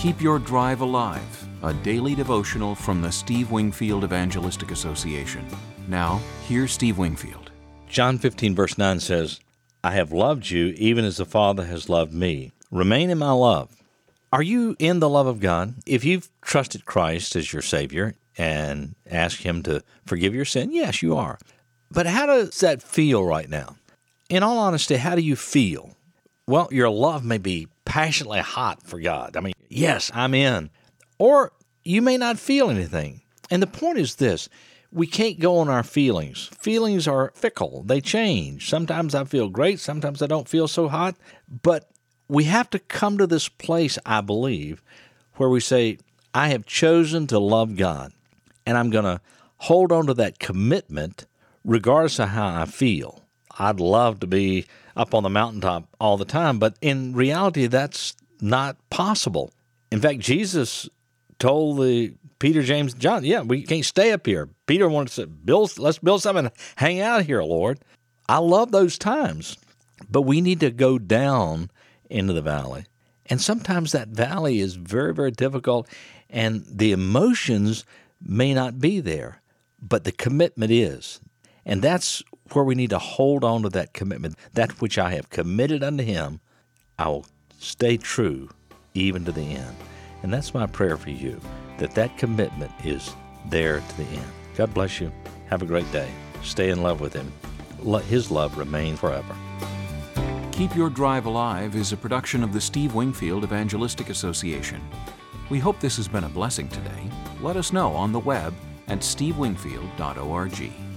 Keep Your Drive Alive, a daily devotional from the Steve Wingfield Evangelistic Association. Now, here's Steve Wingfield. John 15, verse 9 says, I have loved you even as the Father has loved me. Remain in my love. Are you in the love of God? If you've trusted Christ as your Savior and asked Him to forgive your sin, yes, you are. But how does that feel right now? In all honesty, how do you feel? Well, your love may be passionately hot for God. I mean, yes, I'm in. Or you may not feel anything. And the point is this. We can't go on our feelings. Feelings are fickle. They change. Sometimes I feel great. Sometimes I don't feel so hot. But we have to come to this place, I believe, where we say, I have chosen to love God, and I'm going to hold on to that commitment regardless of how I feel. I'd love to be up on the mountaintop all the time, but in reality, that's not possible. In fact, Jesus told Peter, James, John, we can't stay up here. Peter wanted to say, let's build something and hang out here, Lord. I love those times, but we need to go down into the valley. And sometimes that valley is very, very difficult, and the emotions may not be there, but the commitment is. And that's where we need to hold on to that commitment. That which I have committed unto Him, I will stay true even to the end. And that's my prayer for you, that commitment is there to the end. God bless you. Have a great day. Stay in love with Him. Let His love remain forever. Keep Your Drive Alive is a production of the Steve Wingfield Evangelistic Association. We hope this has been a blessing today. Let us know on the web at stevewingfield.org.